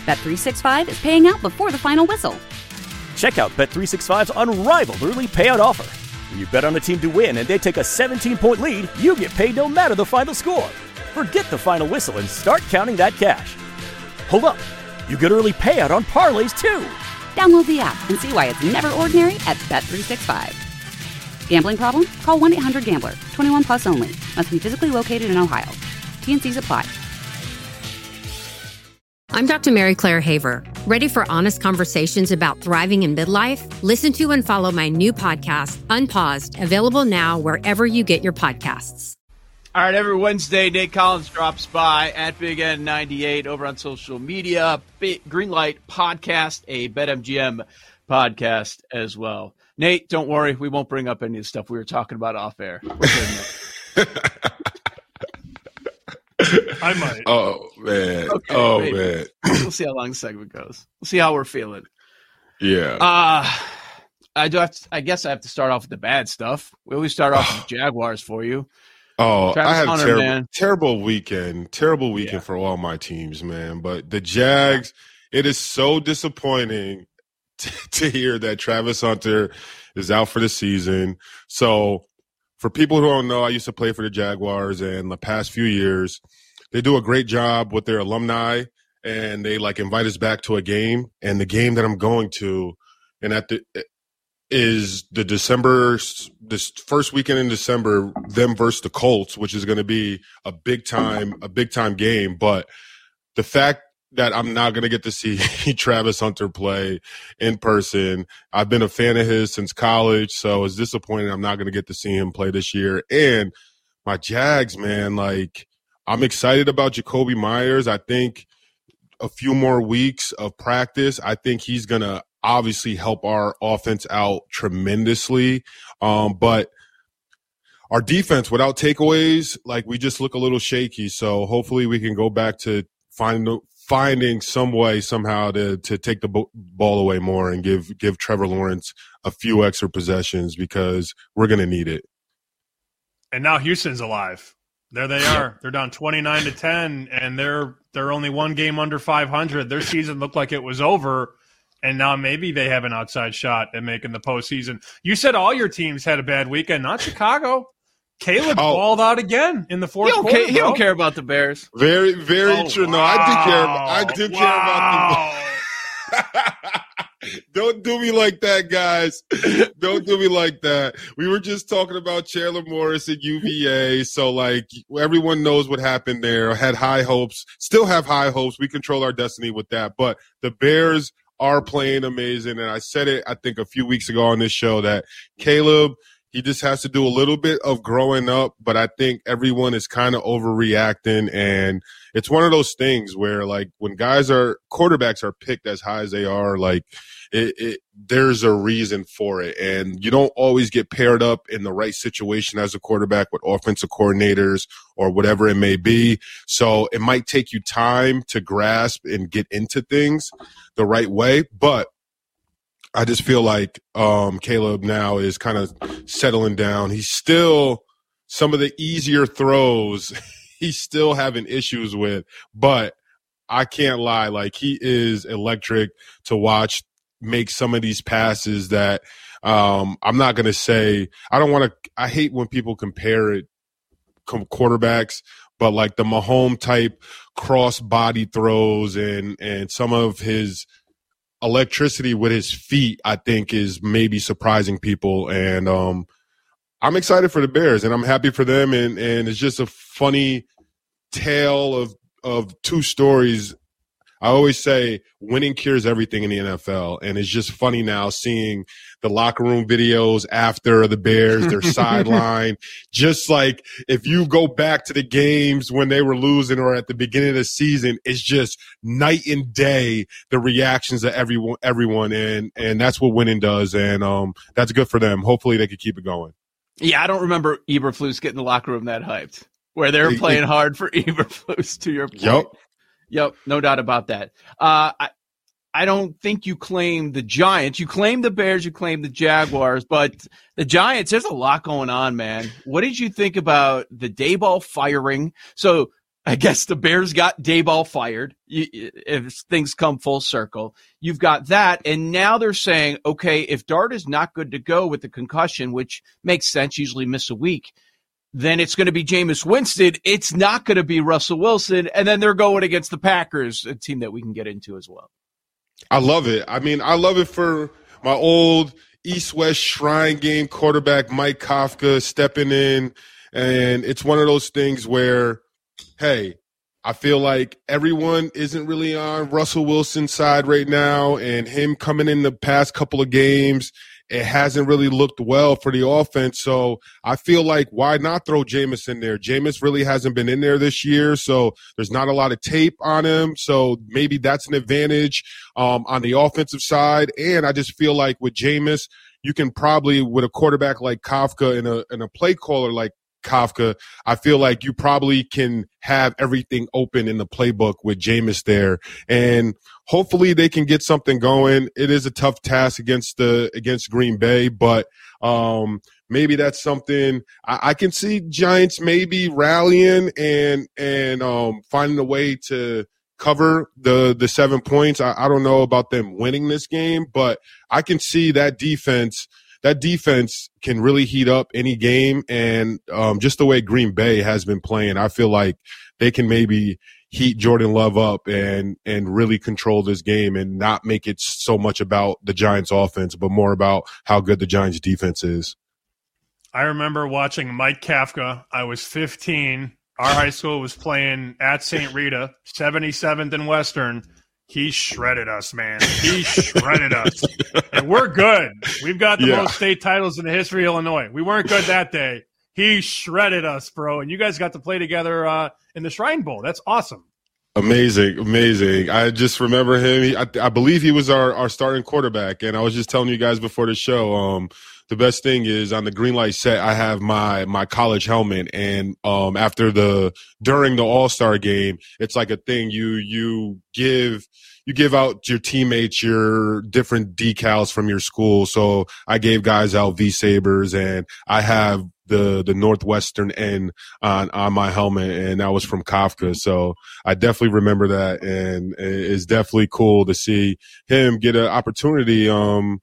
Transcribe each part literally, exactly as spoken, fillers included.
Bet three sixty-five is paying out before the final whistle. Check out Bet three sixty-five's unrivaled early payout offer. When you bet on a team to win and they take a seventeen-point lead, you get paid no matter the final score. Forget the final whistle and start counting that cash. Hold up. You get early payout on parlays, too. Download the app and see why it's never ordinary at Bet three sixty-five. Gambling problem? Call one eight hundred gambler. twenty-one plus only. Must be physically located in Ohio. T N Cs apply. I'm Doctor Mary Claire Haver. Ready for honest conversations about thriving in midlife? Listen to and follow my new podcast, Unpaused, available now wherever you get your podcasts. All right, every Wednesday, Nate Collins drops by at Big N ninety-eight over on social media. Big Greenlight Podcast, a BetMGM podcast as well. Nate, don't worry. We won't bring up any of the stuff we were talking about off air. I might. Oh, man. Okay, oh, maybe. man. We'll see how long the segment goes. We'll see how we're feeling. Yeah. Uh, I do have to, I guess I have to start off with the bad stuff. We always start off with Jaguars for you. Oh, Travis I have Hunter, terrible, man. terrible weekend. Terrible weekend Yeah. for all my teams, man. But the Jags, it is so disappointing t- to hear that Travis Hunter is out for the season. So for people who don't know, I used to play for the Jaguars, and the past few years, they do a great job with their alumni, and they like invite us back to a game. And the game that I'm going to, and at the is the December, this first weekend in December, them versus the Colts, which is going to be a big time, a big time game. But the fact that I'm not going to get to see Travis Hunter play in person, I've been a fan of his since college, so it's disappointing I'm not going to get to see him play this year. And my Jags, man, like I'm excited about Jacoby Myers. I think a few more weeks of practice, I think he's going to obviously help our offense out tremendously. Um, but our defense without takeaways, like we just look a little shaky. So hopefully we can go back to find, finding some way somehow to, to take the bo- ball away more and give, give Trevor Lawrence a few extra possessions because we're going to need it. And now Houston's alive. There they are. They're down twenty-nine to ten, and they're they're only one game under five hundred. Their season looked like it was over. And now maybe they have an outside shot at making the postseason. You said all your teams had a bad weekend, not Chicago. Caleb Oh. balled out again in the He fourth don't, quarter. ca- he don't care about the Bears. Very, very Oh, true. No, wow. I do care about, I do Wow. care about the Don't do me like that, guys. Don't do me like that. We were just talking about Chandler Morris at U V A. So, like, everyone knows what happened there. I had high hopes. Still have high hopes. We control our destiny with that. But the Bears are playing amazing. And I said it, I think, a few weeks ago on this show that Caleb, he just has to do a little bit of growing up. But I think everyone is kind of overreacting. And it's one of those things where, like, when guys are – quarterbacks are picked as high as they are, like, it, it there's a reason for it. And you don't always get paired up in the right situation as a quarterback with offensive coordinators or whatever it may be. So it might take you time to grasp and get into things the right way. But I just feel like um, Caleb now is kind of settling down. He's still – some of the easier throws he's still having issues with, but I can't lie. Like, he is electric to watch make some of these passes that um, I'm not going to say – I don't want to – I hate when people compare it com- quarterbacks, but like the Mahomes type cross body throws and and some of his electricity with his feet, I think, is maybe surprising people. And um, I'm excited for the Bears, and I'm happy for them. And and it's just a funny tale of of two stories. I always say winning cures everything in the N F L, and it's just funny now seeing the locker room videos after the Bears, their sideline. Just like if you go back to the games when they were losing or at the beginning of the season, it's just night and day the reactions of everyone, everyone, and and that's what winning does, and um, that's good for them. Hopefully, they can keep it going. Yeah, I don't remember Eberflus getting the locker room that hyped, where they were playing hard for Eberflus. To your point. Yep. Yep, no doubt about that. Uh, I, I don't think you claim the Giants. You claim the Bears, you claim the Jaguars, but the Giants, there's a lot going on, man. What did you think about the Daboll firing? So I guess the Bears got Daboll fired. You, if things come full circle, you've got that. And now they're saying, okay, if Dart is not good to go with the concussion, which makes sense, usually miss a week, then it's going to be Jameis Winston. It's not going to be Russell Wilson. And then they're going against the Packers, a team that we can get into as well. I love it. I mean, I love it for my old East-West Shrine Game quarterback, Mike Kafka, stepping in. And it's one of those things where, hey, I feel like everyone isn't really on Russell Wilson's side right now, and him coming in the past couple of games, it hasn't really looked well for the offense. So I feel like why not throw Jameis in there? Jameis really hasn't been in there this year, so there's not a lot of tape on him. So maybe that's an advantage um, on the offensive side. And I just feel like with Jameis, you can probably, with a quarterback like Kafka and a, and a play caller like Kafka, I feel like you probably can have everything open in the playbook with Jameis there, and hopefully they can get something going. It is a tough task against the against Green Bay, but um, maybe that's something I, I can see Giants maybe rallying and and um, finding a way to cover the the seven points. I, I don't know about them winning this game, but I can see that defense. That defense can really heat up any game, and um, just the way Green Bay has been playing, I feel like they can maybe heat Jordan Love up and and really control this game and not make it so much about the Giants' offense, but more about how good the Giants' defense is. I remember watching Mike Kafka. I was fifteen. Our high school was playing at Saint Rita, seventy-seventh and Western. He shredded us, man. He shredded us. And we're good. We've got the yeah. most state titles in the history of Illinois. We weren't good that day. He shredded us, bro. And you guys got to play together uh, in the Shrine Bowl. That's awesome. Amazing, amazing. I just remember him. He, I, I believe he was our, our starting quarterback. And I was just telling you guys before the show, um, the best thing is on the green light set, I have my, my college helmet. And um, after the during the All-Star game, it's like a thing you you give you give out your teammates your different decals from your school. So I gave guys out V-Sabers, and I have the the Northwestern N on on my helmet, and that was from Kafka. So I definitely remember that, and it's definitely cool to see him get an opportunity um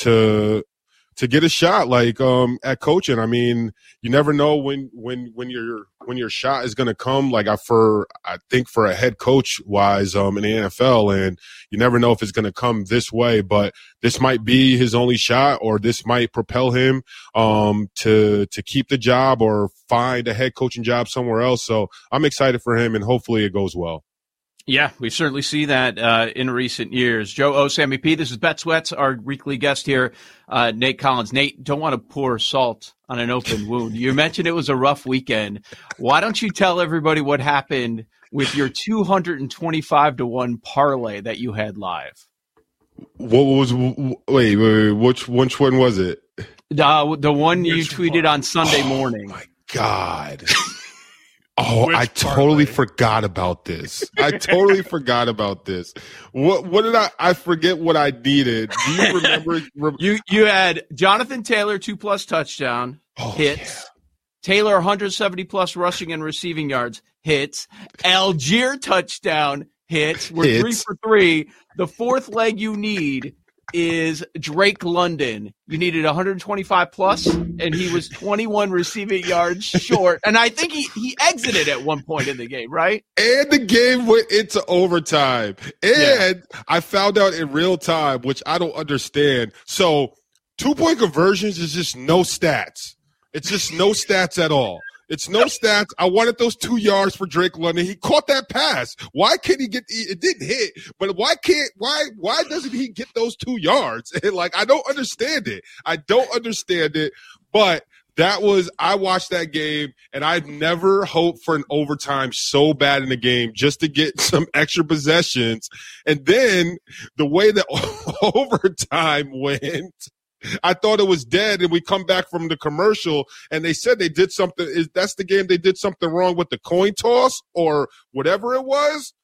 to to get a shot like um at coaching. I mean, you never know when when when your when your shot is going to come, like I for I think for a head coach wise um in the N F L, and you never know if it's going to come this way, but this might be his only shot, or this might propel him um to to keep the job or find a head coaching job somewhere else. So I'm excited for him, and hopefully it goes well. Yeah, we certainly see that uh, in recent years. Joe O, Sammy P, this is Bet Sweats, our weekly guest here, uh, Nate Collins. Nate, don't want to pour salt on an open wound. You mentioned it was a rough weekend. Why don't you tell everybody what happened with your two hundred twenty-five to one parlay that you had live? What was wait, wait, wait which which one was it? Uh, the one which you tweeted one? on Sunday oh, morning. My God. Oh, Which I totally parlay? forgot about this. I totally forgot about this. What what did I I forget what I needed. Do you remember? Re- you you had Jonathan Taylor two plus touchdown oh, hits. Yeah. Taylor one hundred seventy plus rushing and receiving yards hits. Algier touchdown hits. We're hits. three for three. The fourth leg you need is Drake London. You needed one hundred twenty-five plus, and he was twenty-one receiving yards short. And I think he, he exited at one point in the game, right? And the game went into overtime. And yeah. I found out in real time, which I don't understand. So two-point conversions is just no stats. It's just no stats at all. It's no stats. I wanted those two yards for Drake London. He caught that pass. Why can't he get – it didn't hit, but why can't – why Why doesn't he get those two yards? And like, I don't understand it. I don't understand it, but that was – I watched that game, and I've never hoped for an overtime so bad in the game just to get some extra possessions. And then the way that overtime went – I thought it was dead, and we come back from the commercial, and they said they did something. Is that's the game they did something wrong with the coin toss or whatever it was?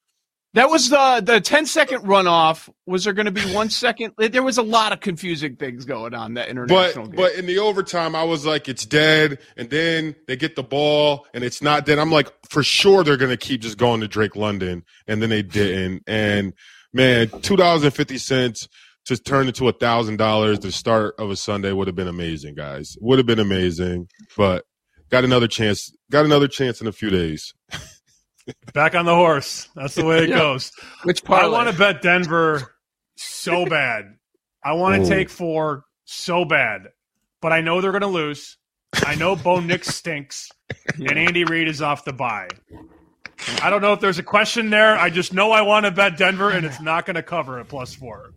That was the the ten second runoff. Was there going to be one second? There was a lot of confusing things going on that international but, game. But in the overtime, I was like, it's dead. And then they get the ball, and it's not dead. I'm like, for sure they're going to keep just going to Drake London. And then they didn't. And, man, two dollars and fifty cents to turn into one thousand dollars the start of a Sunday would have been amazing, guys. Would have been amazing. But got another chance. Got another chance in a few days. Back on the horse. That's the way it yeah. goes. Which part? I want to bet Denver so bad. I want to take four so bad. But I know they're going to lose. I know Bo Nix stinks. And Andy Reid is off the bye. I don't know if there's a question there. I just know I want to bet Denver, and it's not going to cover at plus four.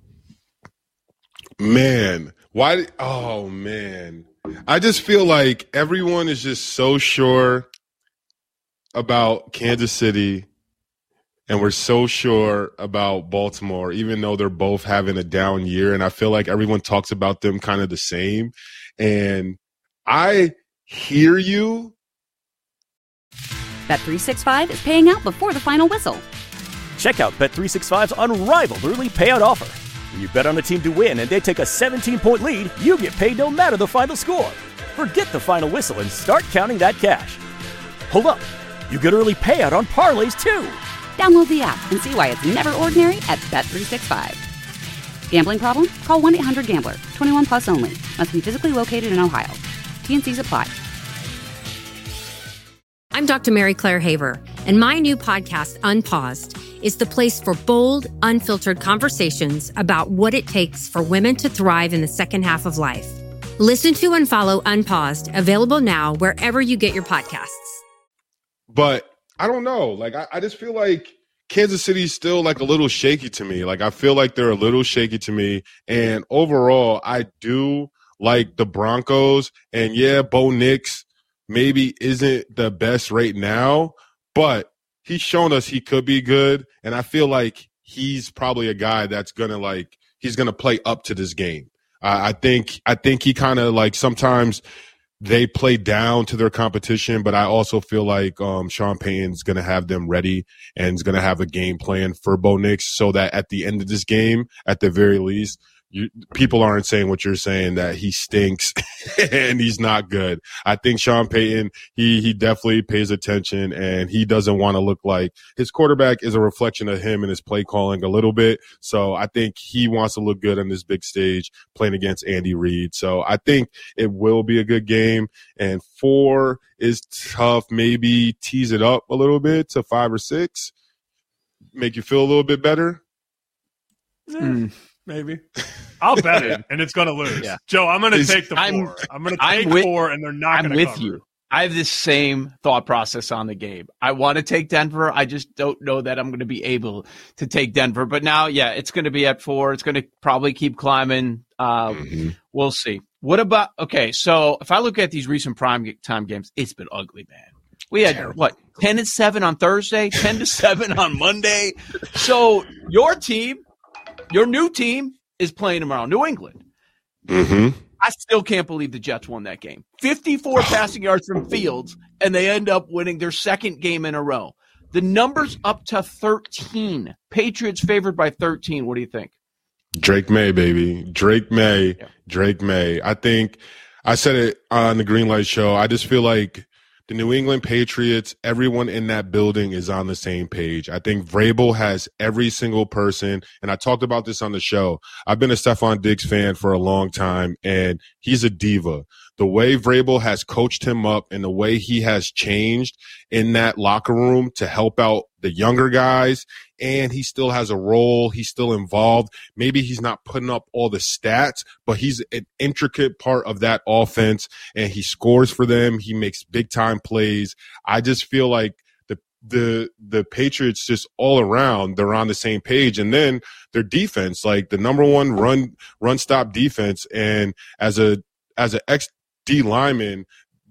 Man. Why? Oh, man. I just feel like everyone is just so sure about Kansas City, and we're so sure about Baltimore, even though they're both having a down year. And I feel like everyone talks about them kind of the same. And I hear you. Bet three sixty-five is paying out before the final whistle. Check out Bet three sixty-five's unrivaled early payout offer. When you bet on a team to win and they take a seventeen-point lead, you get paid no matter the final score. Forget the final whistle and start counting that cash. Hold up. You get early payout on parlays, too. Download the app and see why it's never ordinary at Bet three sixty-five. Gambling problem? Call one eight hundred gambler. twenty-one plus only. Must be physically located in Ohio. T N Cs apply. I'm Doctor Mary Claire Haver, and my new podcast, Unpaused, is the place for bold, unfiltered conversations about what it takes for women to thrive in the second half of life. Listen to and follow Unpaused, available now wherever you get your podcasts. But I don't know. Like, I, I just feel like Kansas City is still like a little shaky to me. Like, I feel like they're a little shaky to me. And overall, I do like the Broncos. And yeah, Bo Nix maybe isn't the best right now, but he's shown us he could be good. And I feel like he's probably a guy that's going to like, he's going to play up to this game. Uh, I think, I think he kind of like sometimes they play down to their competition, but I also feel like um, Sean Payton's going to have them ready and is going to have a game plan for Bo Nix so that at the end of this game, at the very least, you, people aren't saying what you're saying, that he stinks and he's not good. I think Sean Payton, he he definitely pays attention, and he doesn't want to look like his quarterback is a reflection of him and his play calling a little bit. So I think he wants to look good on this big stage playing against Andy Reid. So I think it will be a good game, and four is tough. Maybe tease it up a little bit to five or six, make you feel a little bit better. Mm. Maybe. I'll bet it, and it's going to lose. Yeah. Joe, I'm going to It's- take the I'm- four. I'm going to I'm take with- four, and they're not I'm going to with cover. you. I have this same thought process on the game. I want to take Denver. I just don't know that I'm going to be able to take Denver. But now, yeah, it's going to be at four. It's going to probably keep climbing. Um, Mm-hmm. We'll see. What about – okay, so if I look at these recent prime time games, it's been ugly, man. We had, Terrible. what, ten to seven on Thursday, ten to seven on Monday. So your team, your new team, is playing tomorrow, New England. Mm-hmm. I still can't believe the Jets won that game. fifty-four passing yards from Fields, and they end up winning their second game in a row. The number's up to thirteen. Patriots favored by thirteen. What do you think? Drake May, baby. Drake May. Yeah. Drake May. I think I said it on the Green Light Show. I just feel like the New England Patriots, everyone in that building is on the same page. I think Vrabel has every single person, and I talked about this on the show. I've been a Stephon Diggs fan for a long time, and he's a diva. The way Vrabel has coached him up and the way he has changed in that locker room to help out the younger guys, and he still has a role. He's still involved. Maybe he's not putting up all the stats, but he's an intricate part of that offense, and he scores for them. He makes big-time plays. I just feel like the the the Patriots just all around, they're on the same page. And then their defense, like the number one run run stop defense, and as a as an ex D lineman,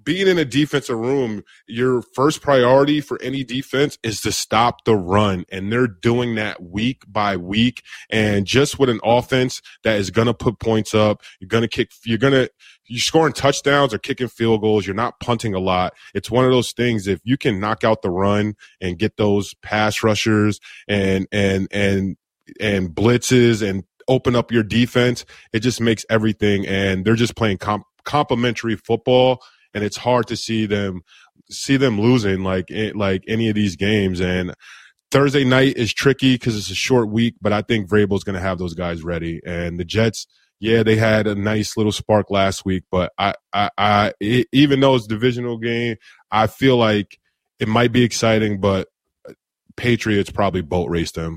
being in a defensive room, your first priority for any defense is to stop the run. And they're doing that week by week. And just with an offense that is going to put points up, you're going to kick, you're going to, you're scoring touchdowns or kicking field goals. You're not punting a lot. It's one of those things. If you can knock out the run and get those pass rushers and, and, and, and blitzes and open up your defense, it just makes everything. And they're just playing comp- complementary football. And it's hard to see them see them losing like like any of these games. And Thursday night is tricky because it's a short week, but I think Vrabel's going to have those guys ready. And the Jets, yeah, they had a nice little spark last week, but I, I, I it, even though it's a divisional game, I feel like it might be exciting, but Patriots probably boat race them.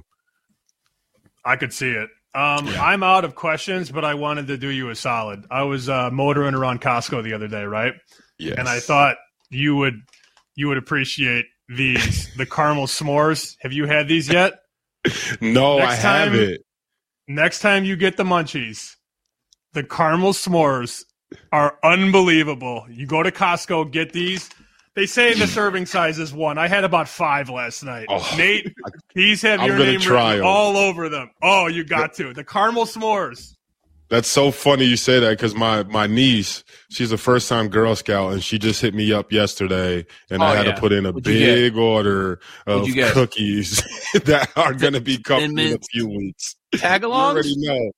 I could see it. Um, yeah. I'm out of questions, but I wanted to do you a solid. I was uh, motoring around Costco the other day, right? Yes. And I thought you would you would appreciate these, the caramel s'mores. Have you had these yet? No, next I time, haven't. Next time you get the munchies, the caramel s'mores are unbelievable. You go to Costco, get these. They say the serving size is one. I had about five last night. Oh, Nate, these have I'm your name written all over them. Oh, you got to. The caramel s'mores. That's so funny you say that because my, my niece, she's a first-time Girl Scout, and she just hit me up yesterday, and oh, I had yeah. to put in a What'd big order of cookies that are going to be coming in a few weeks. Tag-alongs? You already know.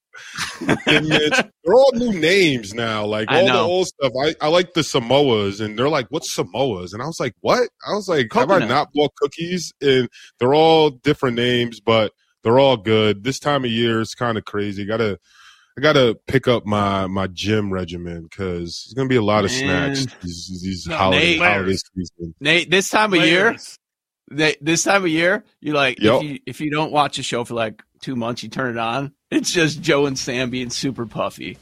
They're all new names now. Like all the old stuff. I, I like the Samoas, and they're like, "What's Samoas?" And I was like, "What?" I was like, Coconut. "Have I not bought cookies?" And they're all different names, but they're all good. This time of year is kind of crazy. Gotta, I gotta pick up my my gym regimen because there's gonna be a lot of Man. snacks these, these no, holiday, Nate, holiday season. Nate, this time of Layers. year, they, this time of year, you like yep. if you if you don't watch a show for like two months, you turn it on. It's just Joe and Sam being super puffy.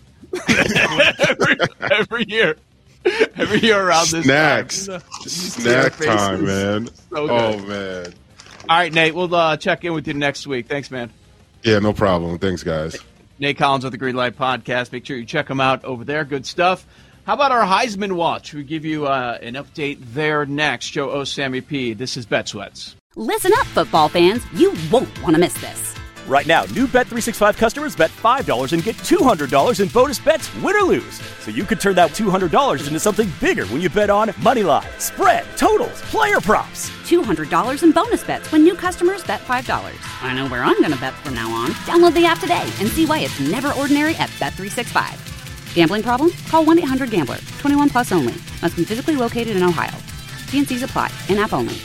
every, every year. Every year around this Snacks. time. Snack time, man. So oh, man. All right, Nate, we'll uh, check in with you next week. Thanks, man. Yeah, no problem. Thanks, guys. Nate Collins with the Green Light Podcast. Make sure you check them out over there. Good stuff. How about our Heisman Watch? We give you uh, an update there next. Joe O. Sammy P. This is Bet Sweats. Listen up, football fans. You won't want to miss this. Right now, new Bet three sixty-five customers bet five dollars and get two hundred dollars in bonus bets, win or lose. So you could turn that two hundred dollars into something bigger when you bet on money line, spread, totals, player props. two hundred dollars in bonus bets when new customers bet five dollars. I know where I'm going to bet from now on. Download the app today and see why it's never ordinary at Bet three sixty-five. Gambling problem? Call one eight hundred gambler. twenty-one plus only. Must be physically located in Ohio. T N Cs apply. In-app only.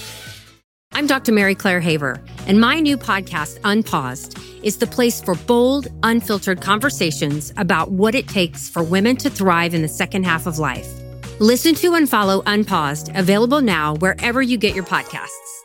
I'm Doctor Mary Claire Haver, and my new podcast, Unpaused, is the place for bold, unfiltered conversations about what it takes for women to thrive in the second half of life. Listen to and follow Unpaused, available now wherever you get your podcasts.